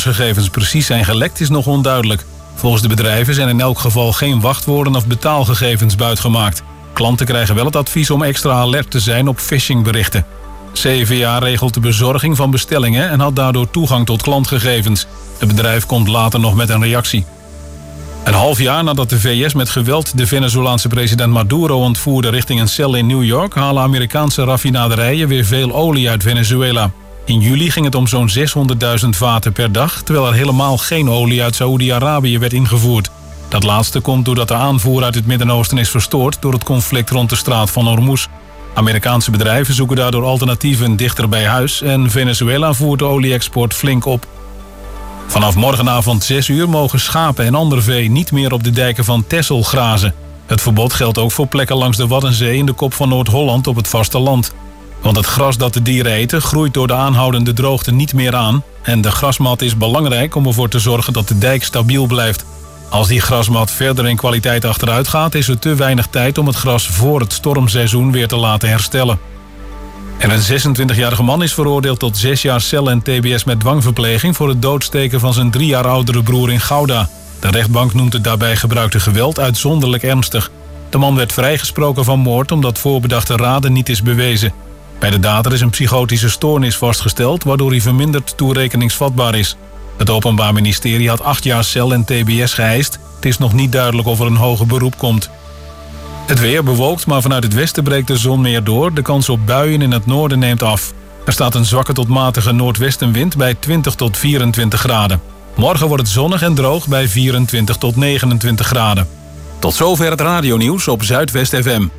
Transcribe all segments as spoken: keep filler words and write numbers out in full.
persoonsgegevens precies zijn gelekt is nog onduidelijk. Volgens de bedrijven zijn in elk geval geen wachtwoorden of betaalgegevens buitgemaakt. Klanten krijgen wel het advies om extra alert te zijn op phishingberichten. C V A regelt de bezorging van bestellingen en had daardoor toegang tot klantgegevens. Het bedrijf komt later nog met een reactie. Een half jaar nadat de V S met geweld de Venezolaanse president Maduro ontvoerde richting een cel in New York, halen Amerikaanse raffinaderijen weer veel olie uit Venezuela. In juli ging het om zo'n zeshonderdduizend vaten per dag, terwijl er helemaal geen olie uit Saoedi-Arabië werd ingevoerd. Dat laatste komt doordat de aanvoer uit het Midden-Oosten is verstoord door het conflict rond de straat van Hormuz. Amerikaanse bedrijven zoeken daardoor alternatieven dichter bij huis en Venezuela voert de olie-export flink op. Vanaf morgenavond zes uur mogen schapen en ander vee niet meer op de dijken van Texel grazen. Het verbod geldt ook voor plekken langs de Waddenzee in de kop van Noord-Holland op het vasteland. Want het gras dat de dieren eten groeit door de aanhoudende droogte niet meer aan. En de grasmat is belangrijk om ervoor te zorgen dat de dijk stabiel blijft. Als die grasmat verder in kwaliteit achteruit gaat, is er te weinig tijd om het gras voor het stormseizoen weer te laten herstellen. En een zesentwintigjarige man is veroordeeld tot zes jaar cel en T B S met dwangverpleging voor het doodsteken van zijn drie jaar oudere broer in Gouda. De rechtbank noemt het daarbij gebruikte geweld uitzonderlijk ernstig. De man werd vrijgesproken van moord omdat voorbedachte raden niet is bewezen. Bij de dader is een psychotische stoornis vastgesteld, waardoor hij verminderd toerekeningsvatbaar is. Het Openbaar Ministerie had acht jaar cel en T B S geëist. Het is nog niet duidelijk of er een hoger beroep komt. Het weer bewolkt, maar vanuit het westen breekt de zon meer door. De kans op buien in het noorden neemt af. Er staat een zwakke tot matige noordwestenwind bij twintig tot vierentwintig graden. Morgen wordt het zonnig en droog bij vierentwintig tot negenentwintig graden. Tot zover het radionieuws op Zuidwest F M.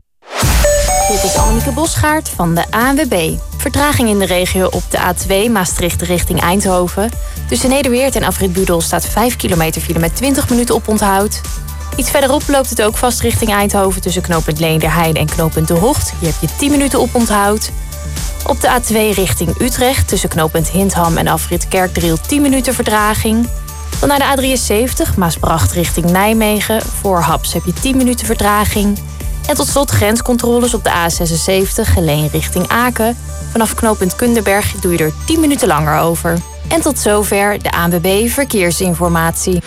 Dit is Annemieke Bosgaard van de A N W B. Vertraging in de regio op de A twee Maastricht richting Eindhoven. Tussen Nederweert en Afrit Budel staat vijf kilometer file met twintig minuten oponthoud. Iets verderop loopt het ook vast richting Eindhoven tussen knooppunt Leenderheide en knooppunt De Hocht. Hier heb je tien minuten oponthoud. Op de A twee richting Utrecht tussen knooppunt Hintham en Afrit Kerkdriel tien minuten vertraging. Dan naar de A drieënzeventig Maasbracht richting Nijmegen. Voor Haps heb je tien minuten vertraging. En tot slot grenscontroles op de A zesenzeventig Geleen richting Aken. Vanaf knooppunt Kunderberg doe je er tien minuten langer over. En tot zover de A N W B Verkeersinformatie.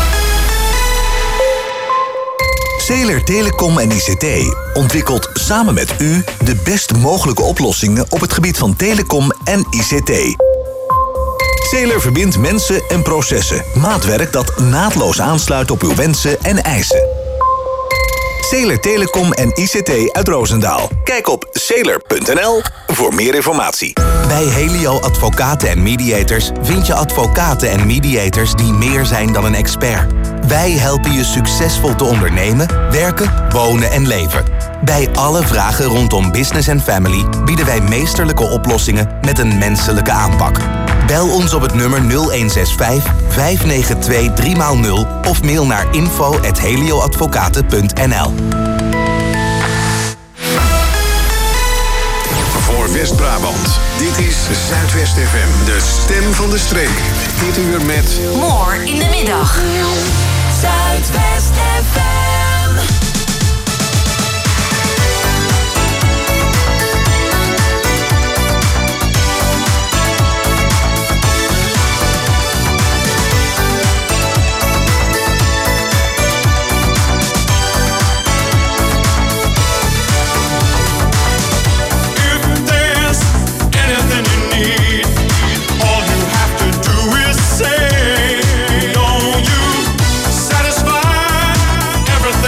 Zeeler Telecom en I C T ontwikkelt samen met u de best mogelijke oplossingen op het gebied van telecom en I C T. Zeeler verbindt mensen en processen. Maatwerk dat naadloos aansluit op uw wensen en eisen. Zeeler Telecom en I C T uit Roosendaal. Kijk op zeeler punt n l voor meer informatie. Bij Helio Advocaten en Mediators vind je advocaten en mediators die meer zijn dan een expert. Wij helpen je succesvol te ondernemen, werken, wonen en leven. Bij alle vragen rondom business en family bieden wij meesterlijke oplossingen met een menselijke aanpak. Bel ons op het nummer nul een zes vijf, vijf negen twee, drie nul of mail naar info at helioadvocaten punt n l. Voor West-Brabant, dit is Zuidwest F M, de stem van de streek. Dit uur met... More in de middag. Zuidwest F M. Say, don't you satisfy everything?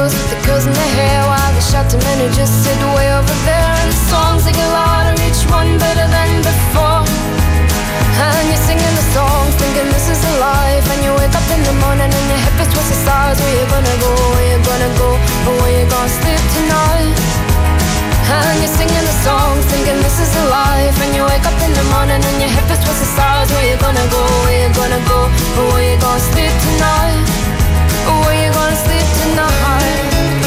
girls with the curls in their hair, while the shouting men who just sit way over there. And the songs they get louder, each one better than before. And you're singing the songs, thinking this is a life. And you wake up in the morning and your hip is twisted sides. Where you gonna go, where you gonna go, or where you gonna sleep tonight? And you're singing the songs, thinking this is a life. And you wake up in the morning and your hip is twisted sides. Where you gonna go, where you gonna go, or where you gonna sleep tonight? Or where you gonna sleep tonight?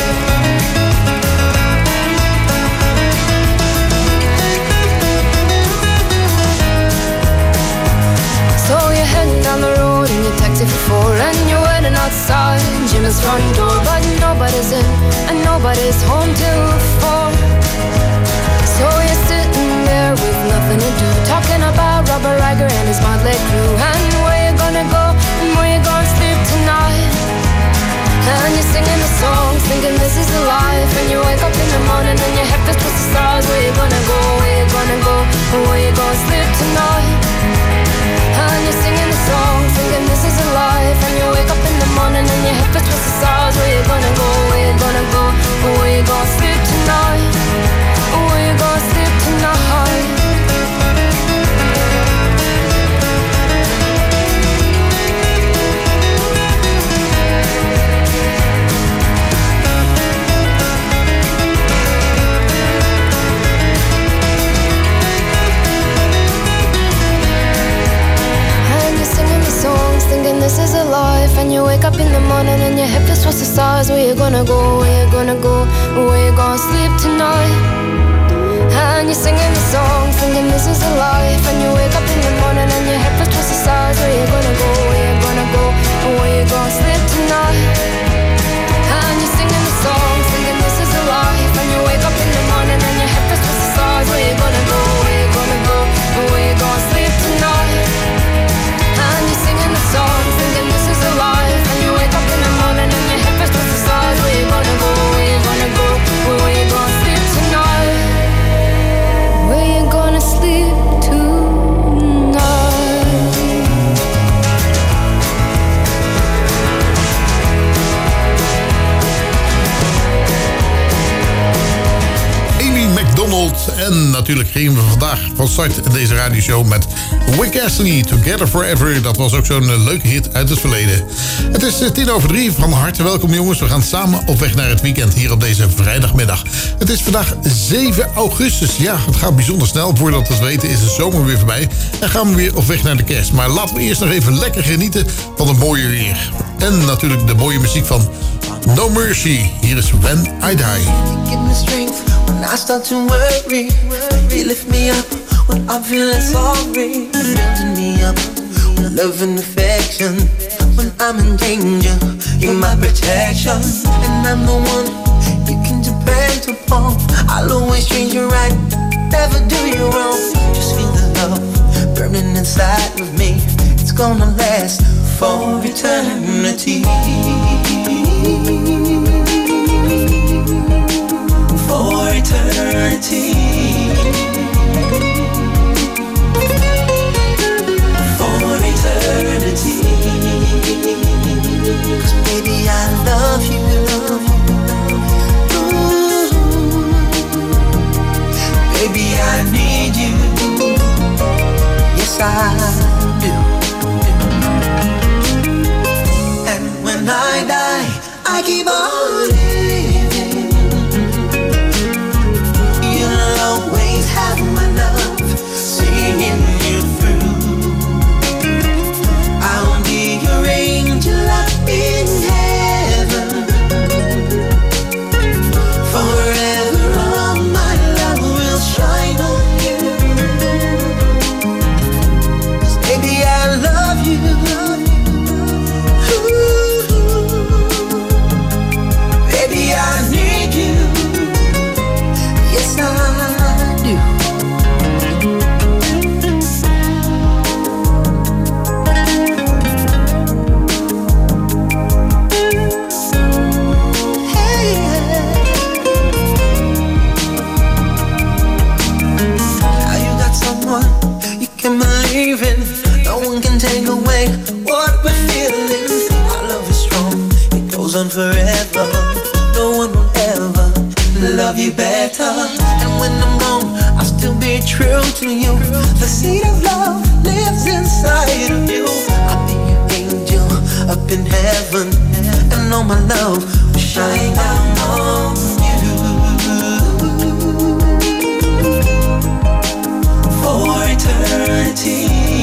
So you're heading down the road in your taxi for four, and you're waiting outside Jim's front door, but nobody's in and nobody's home till four. So you're sitting there with nothing to do, talking about Robert Riger and his motley crew, and where you gonna go and where you gonna sleep tonight. And you're singing the songs, thinking this is the life. And you wake up in the morning and your head feels twisted the stars. Where you gonna go, where you gonna go, and where you gonna sleep tonight. And you're singing the songs, thinking this is a life. And you wake up in the morning and your head feels twisted the stars. Where you gonna go, where you gonna go, and where you gonna sleep tonight. Where you gonna sleep tonight. Thinking this is a life. And you wake up in the morning and your hip is twisted the stars. Where you gonna go, where you gonna go, where you gonna sleep tonight. And you're singing the song, thinking this is a life. And you wake up in the morning and your hip is twisted the stars. Where you gonna go, where you gonna go, where you gonna sleep tonight. And you're singing the song, thinking this is a life. And you wake up in the morning and your hip is twisted the stars. Where you gonna go, where you gonna go, where you gonna sleep tonight. And you're singing the song, thinking this is a life. And you wake up in the morning and your hip is twisted the stars. Where you gonna go, where you gonna go, where you gonna sleep tonight. Where you gonna sleep tonight. Amy McDonald. En natuurlijk gingen we vandaag van start deze radioshow met Rick Astley, Together Forever. Dat was ook zo'n leuke hit uit het verleden. Het is tien over drie. Van harte welkom jongens. We gaan samen op weg naar het weekend hier op deze vrijdagmiddag. Het is vandaag zeven augustus. Ja, het gaat bijzonder snel. Voordat we het weten is de zomer weer voorbij. En gaan we weer op weg naar de kerst. Maar laten we eerst nog even lekker genieten van het mooie weer. En natuurlijk de mooie muziek van No Mercy. Hier is When I Die. Give me strength when I start to worry. You lift me up when I'm feeling sorry. Building me up with love and affection. When I'm in danger, you're my protection. And I'm the one you can depend upon. I'll always treat you right, never do you wrong. Just feel the love burning inside of me. It's gonna last for eternity. For eternity. For eternity. 'Cause baby I love you. Ooh. Baby I need you. Yes I do. And when I die I keep on living. You'll always have my love singing you through. I'll be your angel up in heaven. Forever all my love will shine on you. 'Cause baby I love you. Ooh. you better. And when I'm gone, I'll still be true to you. The seed of love lives inside of you. I'll be your angel up in heaven, and all my love will shine down on you. For eternity,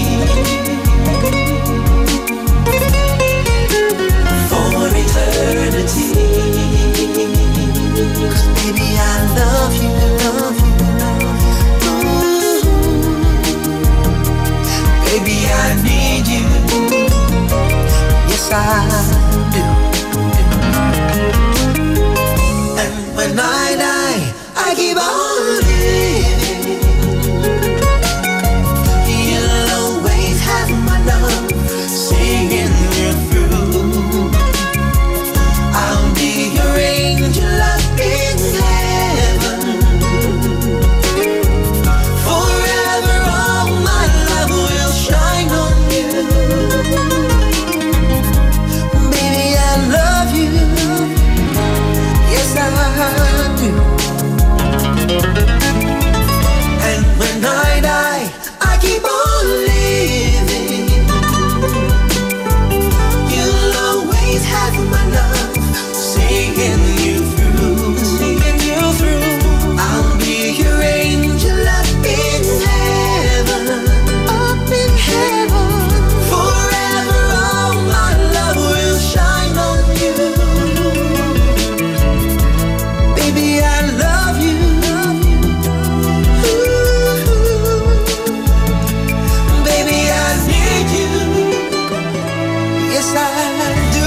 for eternity. 'Cause baby, I love you, love you, love you. Baby, I need you. Yes, I do. And when I die, I keep on living. You'll always have my love singing you through. I'll be your angel up in heaven. Forever all my love will shine on you. Baby, I love you. Yes, I do. And when I die, I keep on living. You'll always have my love singing you through, singing you through. I'll be your angel up in heaven, up in heaven. Forever all my love will shine on you. Baby, I love you. Ooh. Baby, I need you. Yes, I do.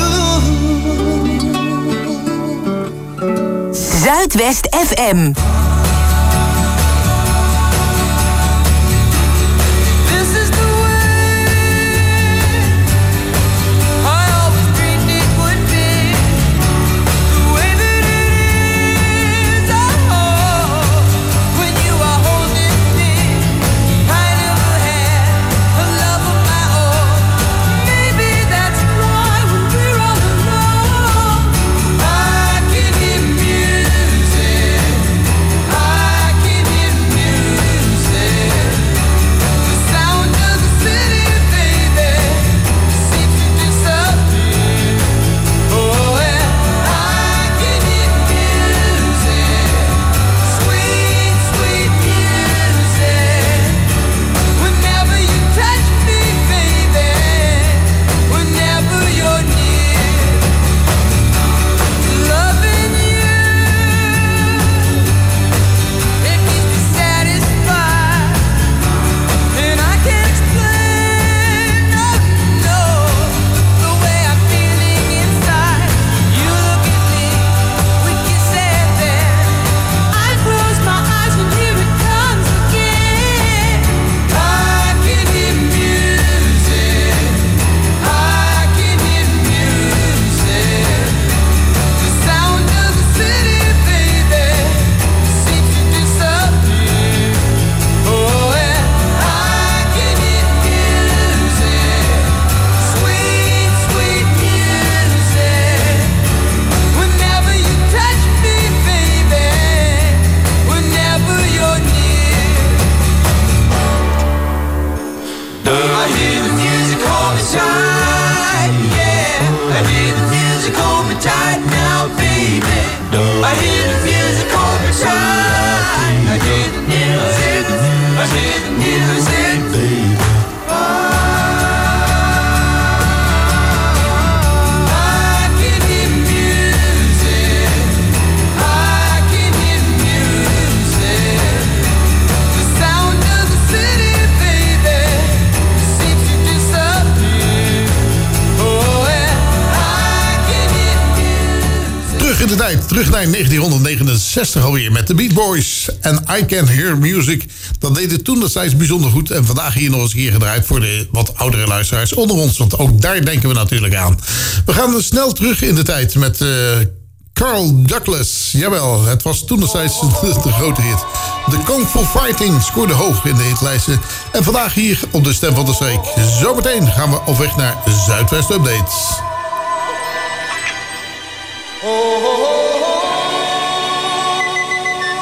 Zuidwest F M. This is the way I always dreamed it would be. The way that it is, oh, when you are holding me. I never had a love of my own. Maybe that's why when we're all alone, I can hear music. I can hear music. The sound of the city, baby, seems to disappear. Oh, and I can hear music. Sweet, sweet music. Whenever you touch me, baby, whenever you're near, loving you, it keeps me satisfied, and I can't explain, no, no, the way I'm feeling inside. You look at me, we kiss and then I close my eyes and here it comes again. I can hear music. I can hear music. The sound of the city, baby, seems to disappear. Oh, and I can hear music. Sweet, sweet music. Whenever you touch me, baby, whenever you're near. I hear the music hold me tight, yeah. I hear the music hold me tight now, baby. I hear the music hold me tight. I hear the music, I hear the music, baby. I can hear music. I can hear music. The sound of the city, baby, seems to disappear. Oh, and I can hear music. Terug in de tijd, terug naar negentien negenenzestig alweer met de Beat Boys en I Can Hear Music. Dat deed het toen destijds bijzonder goed en vandaag hier nog eens een keer gedraaid voor de wat oudere luisteraars onder ons, want ook daar denken we natuurlijk aan. We gaan snel terug in de tijd met uh, Carl Douglas. Jawel, het was toen destijds de, de grote hit. De Kung Fu Fighting scoorde hoog in de hitlijsten en vandaag hier op de Stem van de Streek. Zometeen gaan we op weg naar Zuidwest Updates. Oh, oh, oh, oh.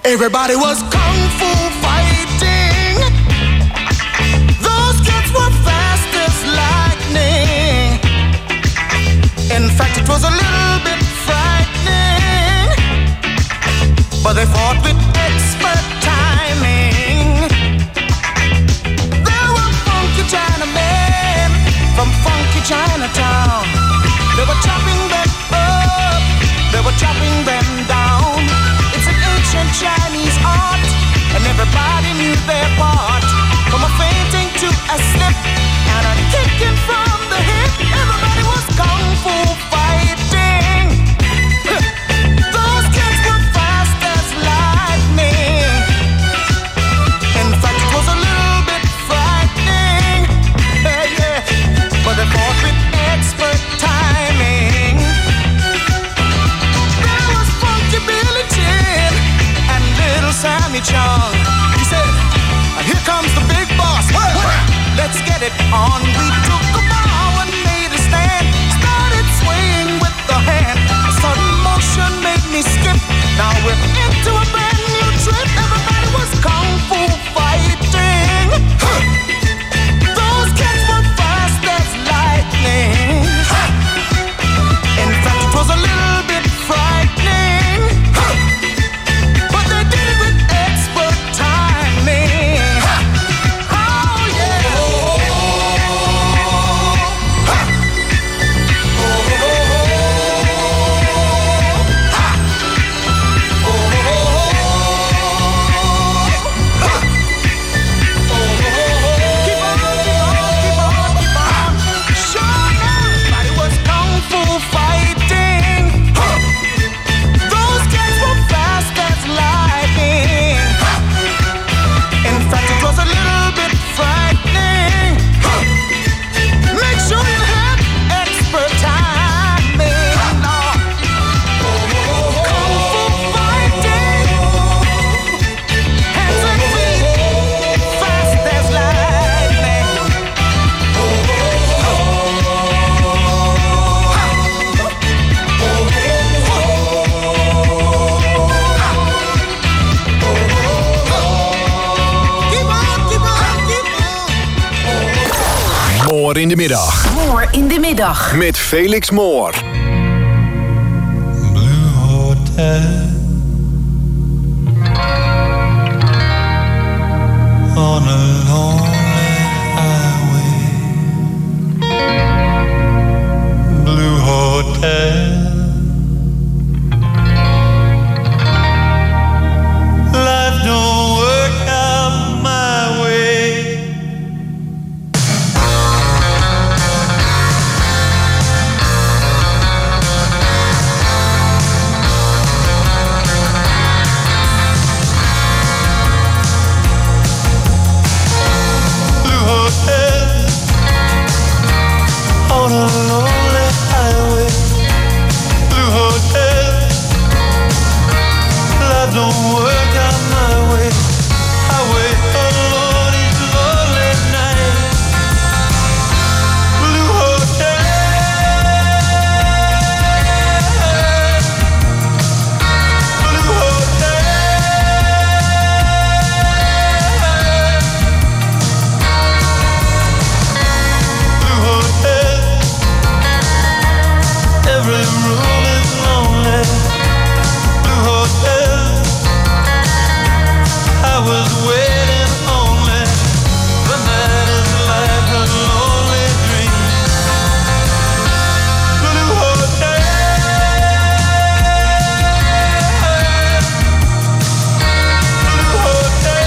Everybody was kung fu fighting. Those kids were fast as lightning. In fact, it was a little bit frightening, but they fought with expert timing. There were funky Chinamen from funky Chinatown. They were chopping them up, they were chopping them down. It's an ancient Chinese art, and everybody knew their part. From a fainting to a slip and a kicking from the hip, everybody was kung fu fighting. Those kids were fast as lightning. In fact, it was a little bit frightening. Yeah, yeah. But they fought with expert timing. There was Funky Billy Chin and Little Sammy Chung. He said, here comes the big boss. Let's get it on. We took a bow and made a stand. Started swaying with the hand. A sudden motion made me skip. Now we're into a brand new trip. Everybody was kung fu fighting. Those kids were fast as lightning. In fact, it was a little bit frightening, but they did it with expert timing. Oh yeah. Keep on, keep on, keep on, keep on. Sure, everybody was kung fu fighting. Those kids were fast as lightning. In fact, it was a little bit frightening. Make sure you have expert timing. Kung fu fighting. Hands and feet, fast as lightning. Keep on, keep on, keep on. Moor in de middag. Moor in de middag. Met Felix Moor. Blue Hotel on a lonely highway. Blue Hotel, life don't work out my way. Blue Hotel on a lonely highway. Blue Hotel, life don't work out my way. I wait alone each lonely night. Blue Hotel, Blue Hotel. Blue Hotel, every room is lonely. Blue Hotel, I was waiting only. The night is like a lonely dream. Blue Hotel, Blue Hotel.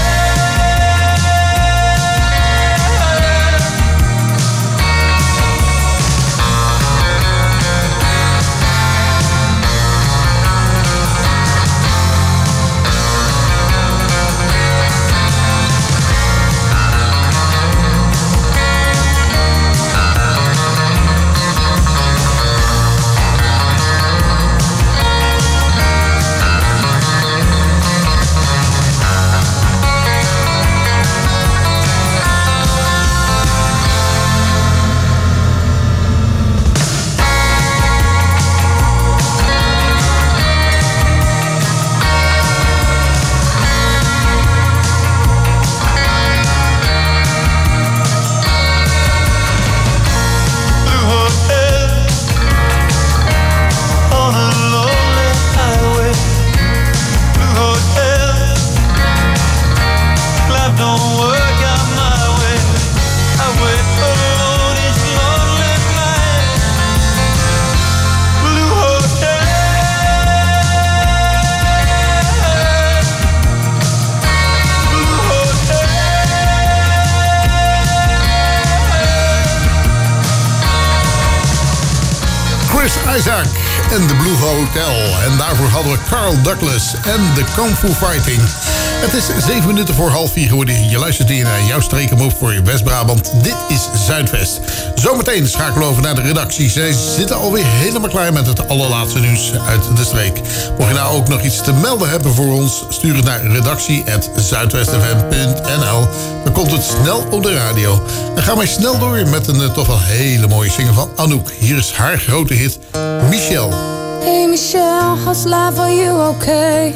Isaac en de Blue Hotel. En daarvoor hadden we Carl Douglas en de Kung Fu Fighting. Het is zeven minuten voor half vier geworden. Je luistert hier naar jouw streekenmove voor je West-Brabant. Dit is Zuidwest. Zometeen schakelen we over naar de redactie. Zij zitten alweer helemaal klaar met het allerlaatste nieuws uit de streek. Mocht je nou ook nog iets te melden hebben voor ons, stuur het naar redactie apenstaartje zuidwestfm punt n l. Dan komt het snel op de radio. Dan gaan wij snel door met een uh, toch wel hele mooie single van Anouk. Hier is haar grote hit, Michelle. Hey Michelle, how's life, are you okay?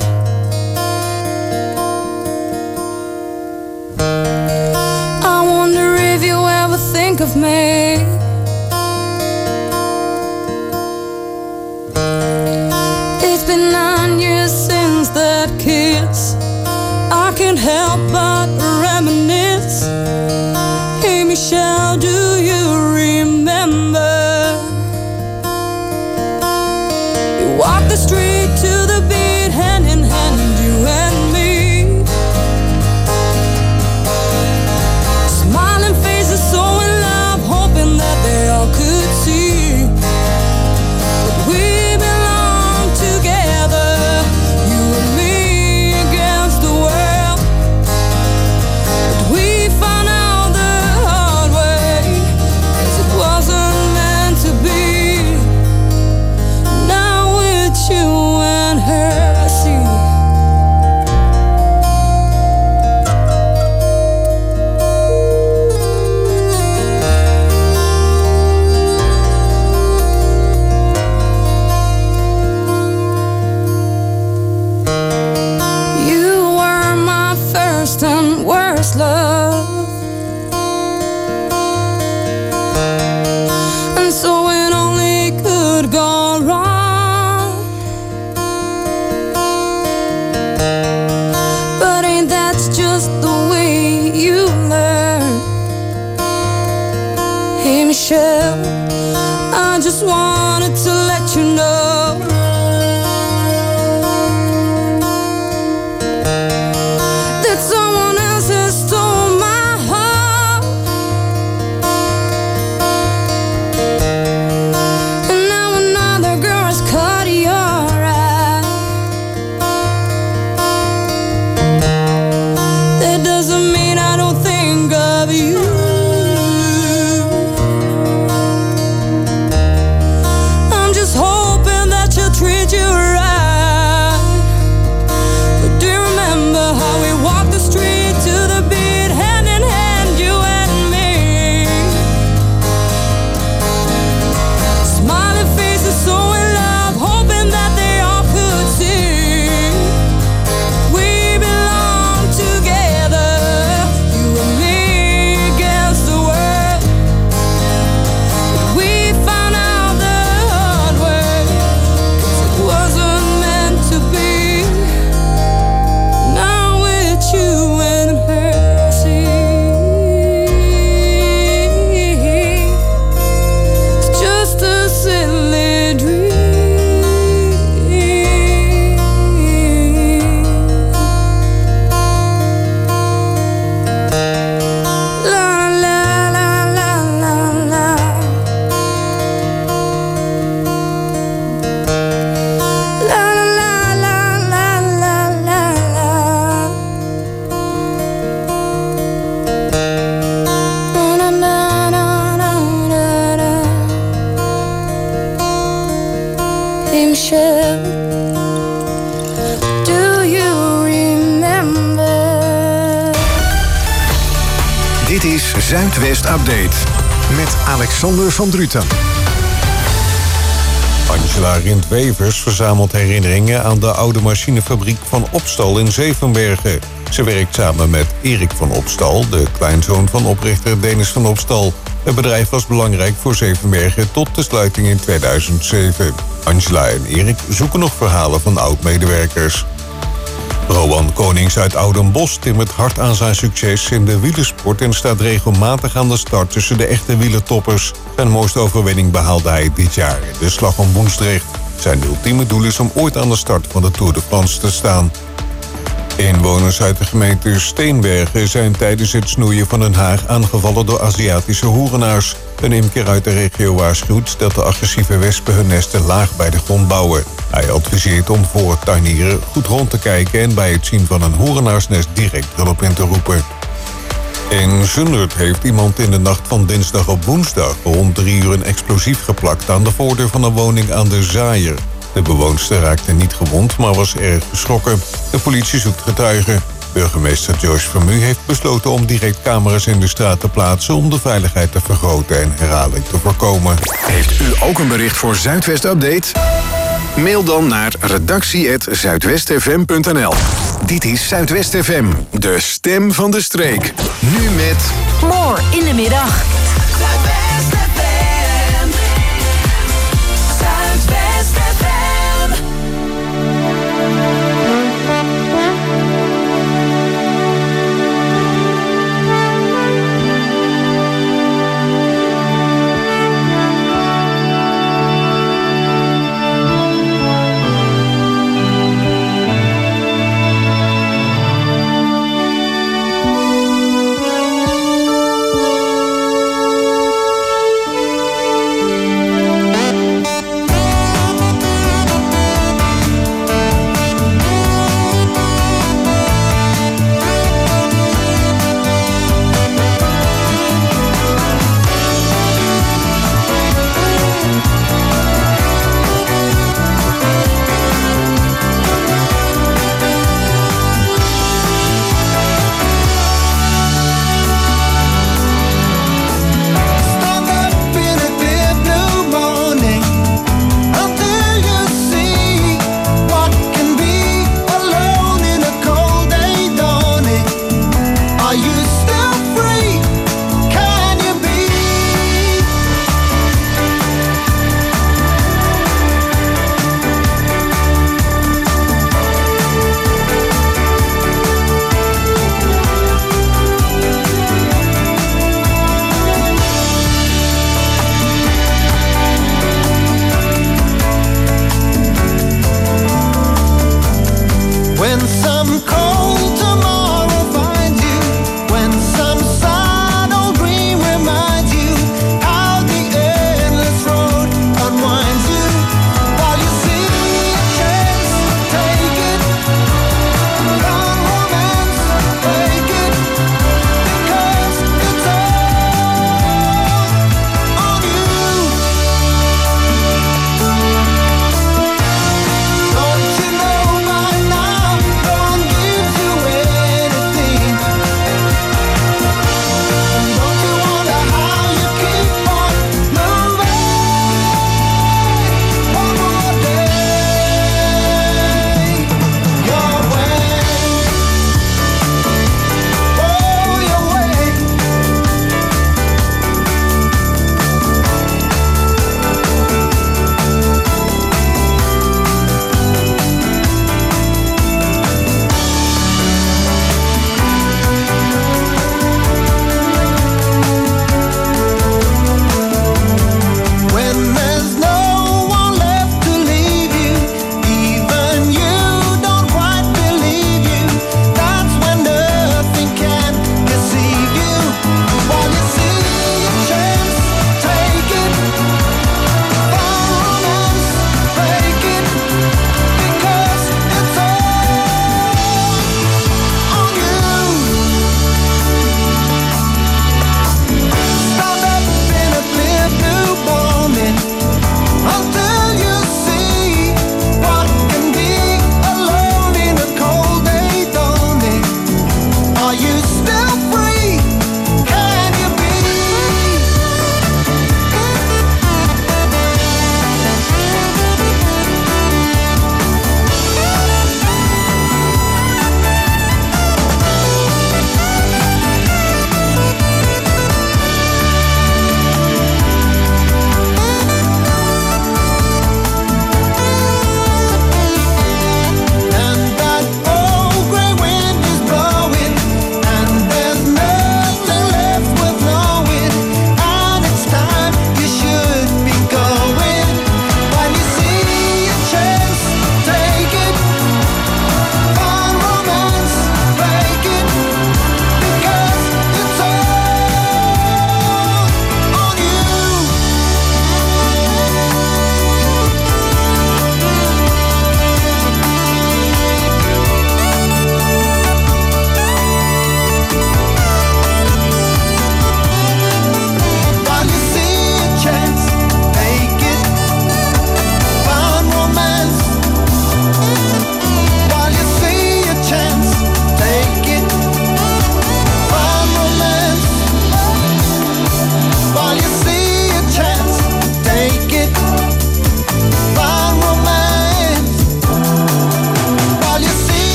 I wonder if you ever think of me. It's been nine years since that kiss. I can't help but reminisce. Hey Michelle, do you remember? You walked the street to the beat, hand in hand, you and me. Smiling faces, so in love, hoping that they all could see that we belong together, you and me against the world. But we found out the hard way, 'cause it wasn't meant to be. Now with you and her, I see. You were my first and worst love, and so it only could go wrong. But ain't that just the way you learn? Hey Michelle, I just wanted to let you know that someone else has stolen my heart, and now another girl has cut your eye. That doesn't mean I don't think of you. I'm just hoping that you'll treat you right. But do you remember how we walked the street to the beat, hand in hand, you and me? Smiling faces, so in love, hoping that they all could see we belong together, you and me against the world. But we found out the hard way, 'cause it wasn't meant to be. Now with you and her, see, it's just a silly dream. La la la la la la. La la la la la la la. Na na na na na na na. Hey Michelle, do you remember? Dit is Zuidwest Update met Alexander van Druten. Angela Rindwevers verzamelt herinneringen aan de oude machinefabriek van Opstal in Zevenbergen. Ze werkt samen met Erik van Opstal, de kleinzoon van oprichter Denis van Opstal. Het bedrijf was belangrijk voor Zevenbergen tot de sluiting in tweeduizend zeven. Angela en Erik zoeken nog verhalen van oud-medewerkers. Rowan Konings uit Oudenbosch timmert hard aan zijn succes in de wielersport en staat regelmatig aan de start tussen de echte wielertoppers. Zijn mooiste overwinning behaalde hij dit jaar in de Slag om Woensdrecht. Zijn ultieme doel is om ooit aan de start van de Tour de France te staan. Inwoners uit de gemeente Steenbergen zijn tijdens het snoeien van een haag aangevallen door Aziatische hoerenaars. Een imker uit de regio waarschuwt dat de agressieve wespen hun nesten laag bij de grond bouwen. Hij adviseert om voor het tuinieren goed rond te kijken en bij het zien van een hoerenaarsnest direct hulp in te roepen. In Zundert heeft iemand in de nacht van dinsdag op woensdag rond drie uur een explosief geplakt aan de voordeur van een woning aan de Zaaier. De bewoonster raakte niet gewond, maar was erg geschrokken. De politie zoekt getuigen. Burgemeester Joyce Vermu heeft besloten om direct camera's in de straat te plaatsen om de veiligheid te vergroten en herhaling te voorkomen. Heeft u ook een bericht voor Zuidwest Update? Mail dan naar redactie apenstaartje zuidwestfm punt n l. Dit is Zuidwest F M, de stem van de streek. Nu met... More in de middag. Zuidwest F M. Zuidwest F M.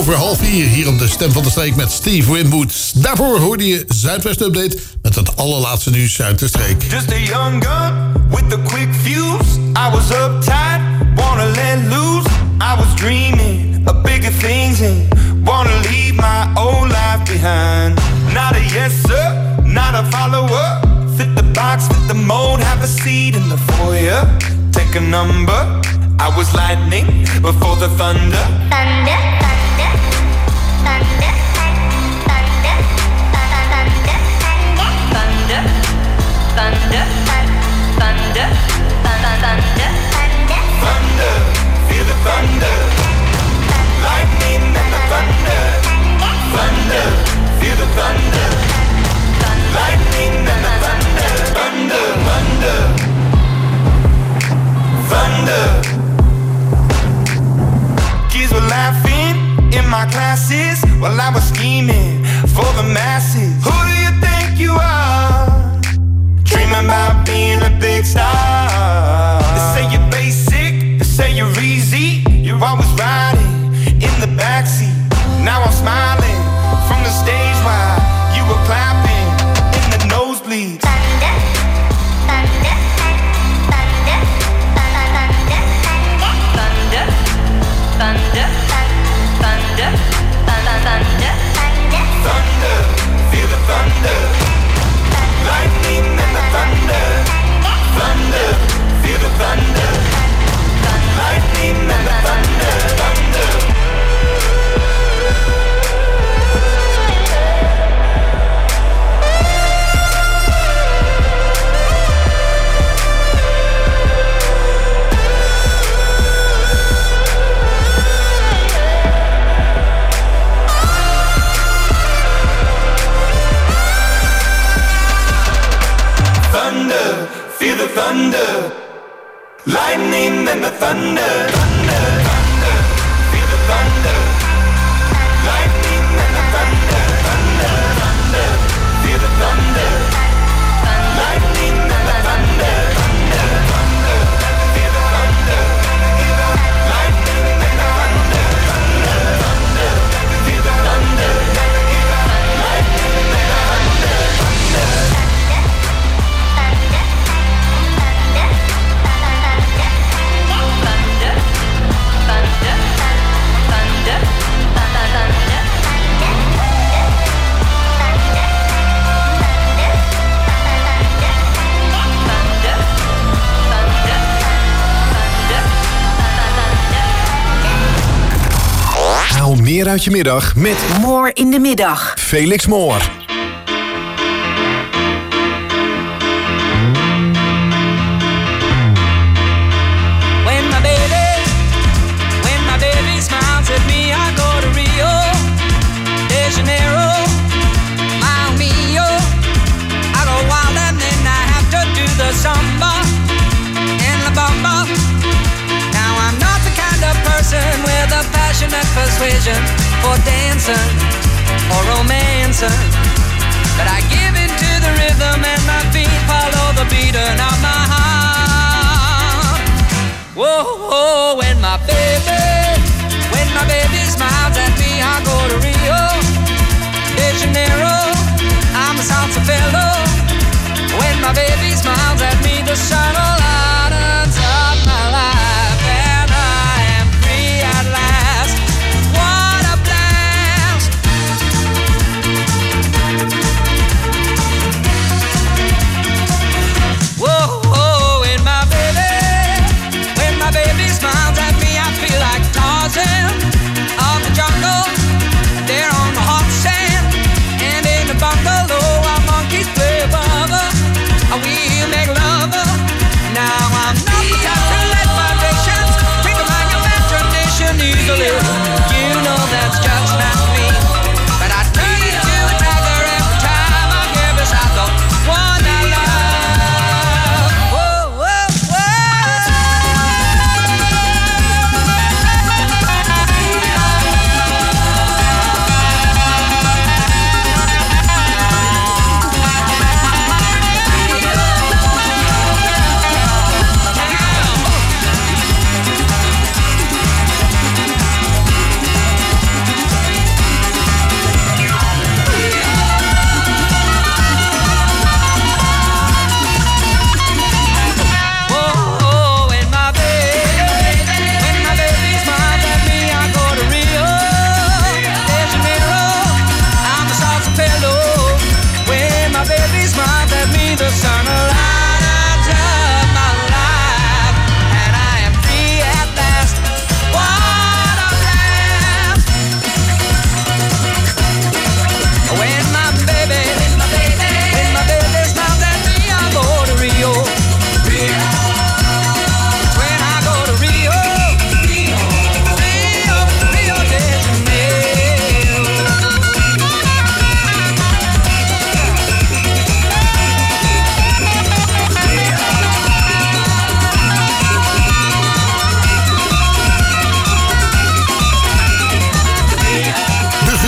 over half vier hier op de Stem van de Streek met Steve Winwood. Daarvoor hoorde je Zuidwest Update met het allerlaatste nieuws uit de streek. Just a young gun with a quick fuse. I was uptight, wanna let loose. I was dreaming of bigger things and wanna leave my old life behind. Not a yes sir, not a follower. Fit the box, fit the mold, have a seat in the foyer. Take a number. I was lightning before the thunder. Thunder, thunder, thunder, thunder, thunder, thunder, thunder, thunder, thunder, thunder, feel the thunder. Lightning and the thunder. Thunder, feel the thunder. Lightning and the thunder. Thunder, thunder, thunder. Kids were laughing in my classes while I was scheming for the masses. Who do you think you are? Dreaming about being a big star. They say you're basic, they say you're easy. You're always riding in the backseat. Now I'm smiling from the stage while you were clapping in the nosebleeds. thunder, thunder, thunder, thunder, thunder, thunder, thunder, thunder, feel the thunder. Lightning and the thunder. Thunder, feel the thunder. Lightning and the thunder. Thunder. Thunder, feel the thunder. Lightning and the thunder. Thunder, thunder, feel the thunder. Lightning and the thunder. Thunder, thunder, feel the thunder. Lightning and the thunder. Thunder, thunder, feel the thunder. Lightning and the thunder. Thunder, thunder, feel the thunder. Lightning and the thunder. Thunder. Haal meer uit je middag met Moor in de middag. Felix Moor. When my baby, when my baby smiles at me, I go to Rio de Janeiro, Mamma Mia. I go wild and then I have to do the samba and la bamba. Now I'm not the kind of person with a passionate persuasion for dancing or romancing, but I give in to the rhythm and my feet follow the beating of my heart. Whoa, whoa, when my baby, when my baby smiles at me, I go to Rio de Janeiro, I'm a salsa fellow. When my baby smiles at me, the sun will lightens up my life and I am free at last. What a blast! Whoa, whoa, when my baby, when my baby smiles at me, I feel like Tarzan of the jungle. There on the hot sand and in the bungalow, our monkeys play above. We make love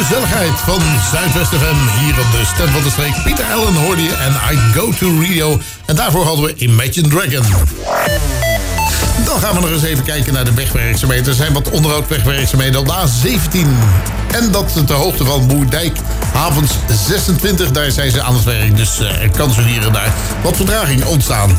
gezelligheid van Zuidwest F M. Hier op de Stem van de Streek. Pieter Allen hoorde je en I Go To Rio. En daarvoor hadden we Imagine Dragon. Dan gaan we nog eens even kijken naar de wegwerkzaamheden. Er zijn wat onderhoudwegwerkzaamheden op de A zeventien. En dat ter hoogte van Moerdijk, havens zesentwintig. Daar zijn ze aan het werk. Dus uh, er kan zo hier en daar wat vertraging ontstaan.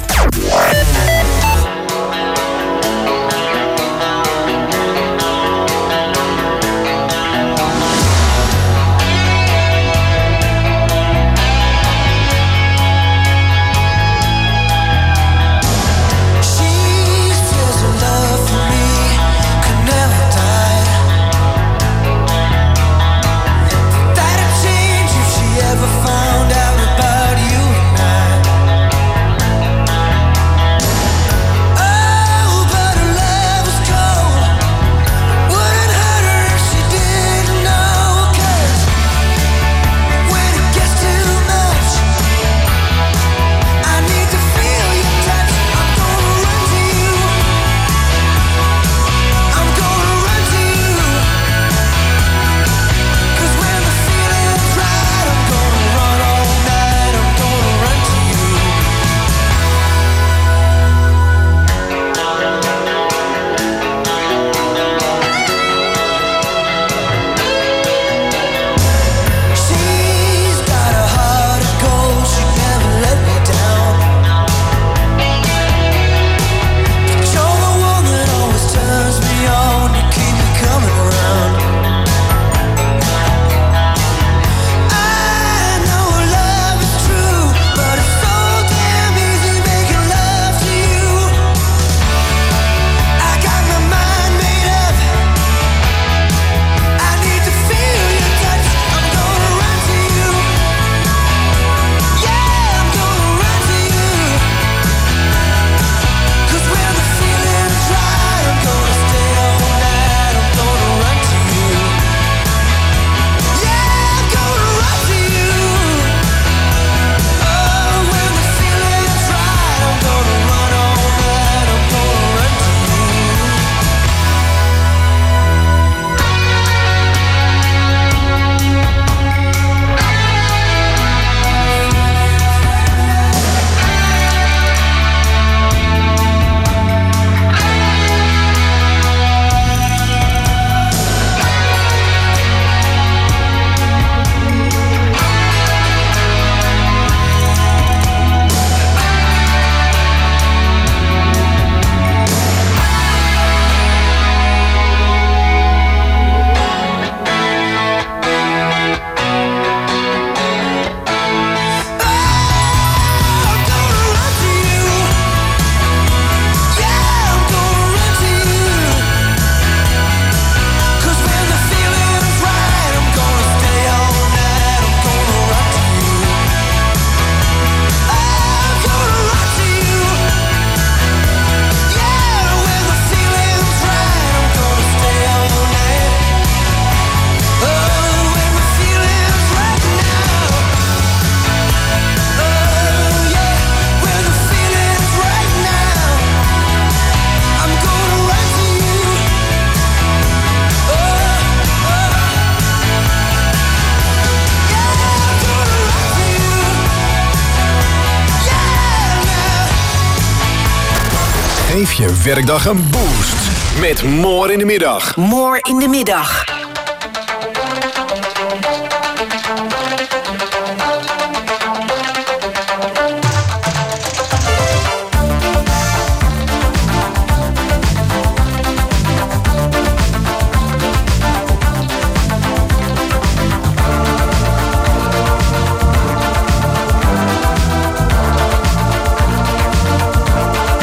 Geef je werkdag een boost met More in de Middag. More in de Middag.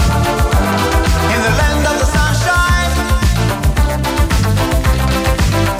In the land of the sunshine,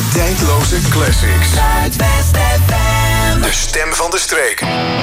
Tijdloze classics. Zuidwest F M. De stem van de streek.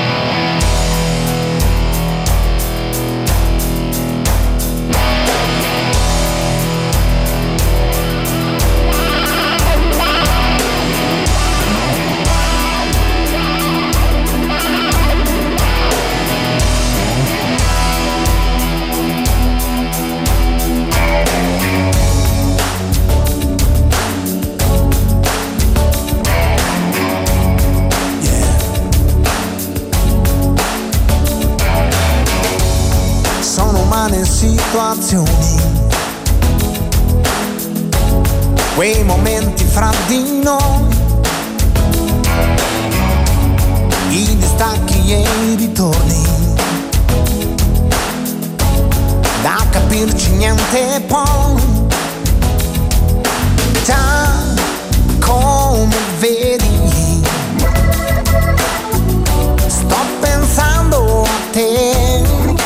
Situazioni, quei momenti fra di noi, i distacchi e i ritorni, da capirci niente poi, già come vedi, sto pensando a te.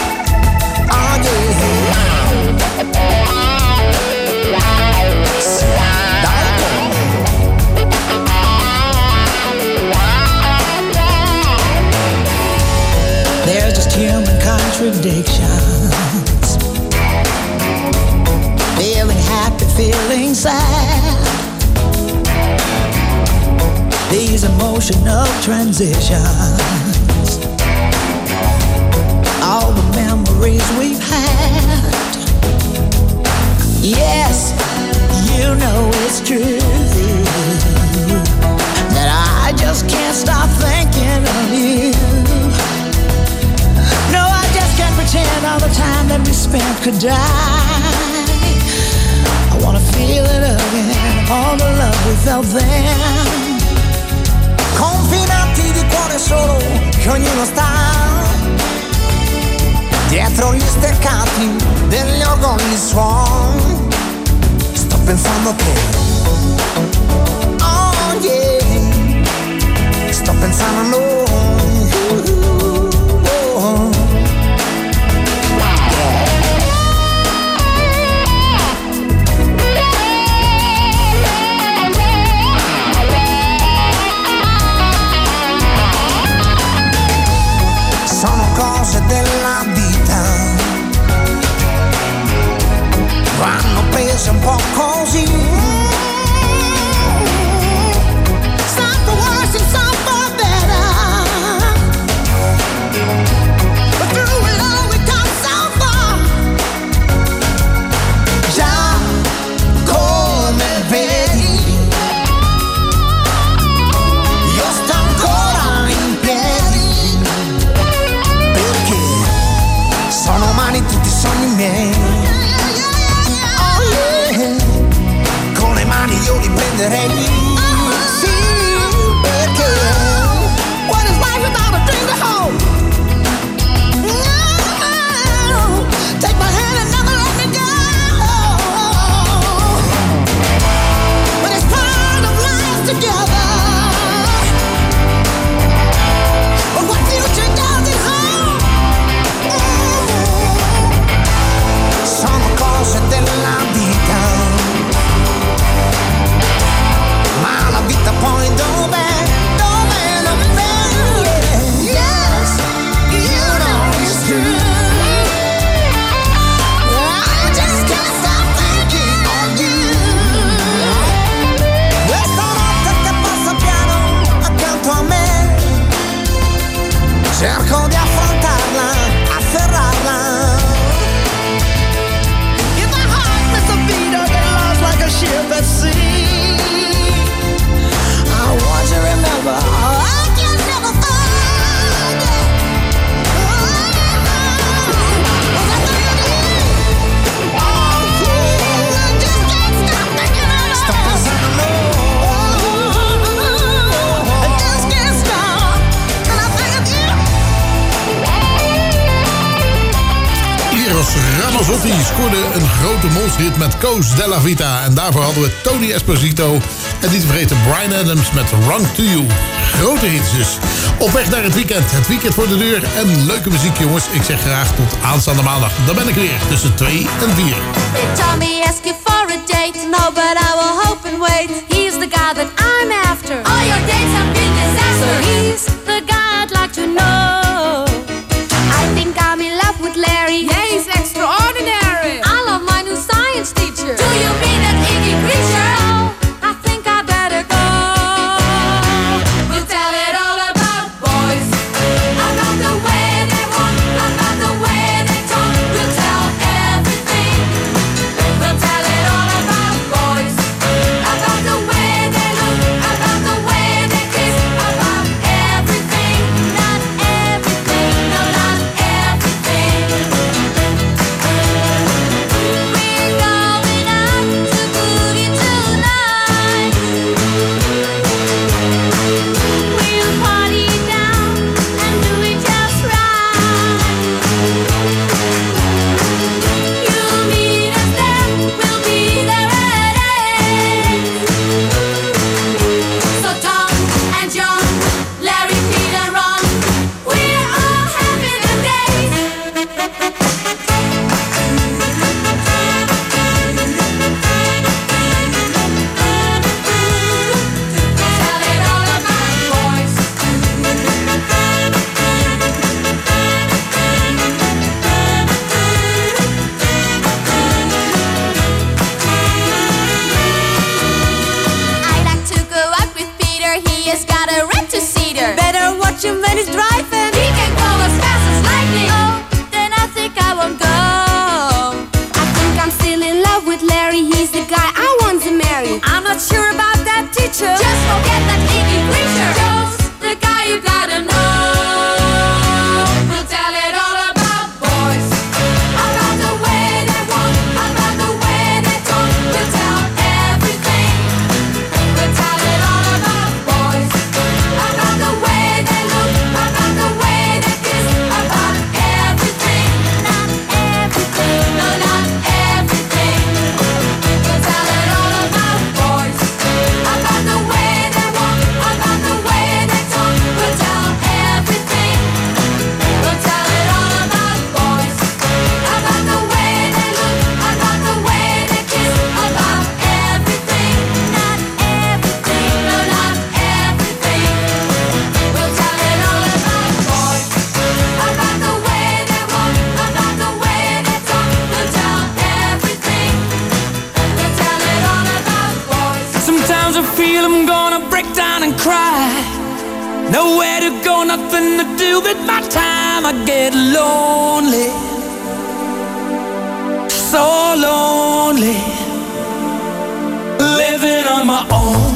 There's just human contradictions. Feeling happy, feeling sad. These emotional transitions. All the memories we've had. Yes, you know it's true that I just can't stop thinking of you. No, I just can't pretend all the time that we spent could die. I wanna feel it again, all the love we felt then. Confinati di cuore solo, che ognuno sta dietro gli steccati degli orgogli suon. Sto pensando a te. Oh yeah. Sto pensando a noi. Oh. Sono cose della vita, vanno prese un po' così. Some for worse and some for better, but through it all we come so far. Già come vedi, io sto ancora in piedi, perché sono umani tutti i sogni miei. Oh yeah, con le mani io li prenderei. Sì, perché what is life without a dream to hold? No, take my hand and never let me go. But it's part of life together. But what future does it hold? Sono cose della vita, ma la vita poi dov'è? Dov'è? Dov'è? Yes, you know it's true. I just can't stop thinking of you. Questa notte che passa piano accanto a me, cerco di affrontarla, afferrarla. If my heart missed a beat or get lost like a ship at sea, I want you to remember I can never forget. Oh yeah, I just can't stop thinking of you. Sto pensando, I just can't stop, and I think of you. Eros Ramazzotti scoorde een grote monsterhit met Coast della Vita. En daarvoor hadden we Tony Esposito en niet te vergeten Bryan Adams met Wrong to You. Grote hits dus. Op weg naar het weekend. Het weekend voor de deur en leuke muziek, jongens. Ik zeg graag tot aanstaande maandag. Dan ben ik weer tussen twee en vier. Tommy asked you for a date, no, but I will hope and wait. He's the guy that I feel I'm gonna break down and cry. Nowhere to go, nothing to do with my time. I get lonely, so lonely, living on my own.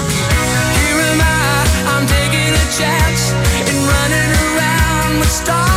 Stars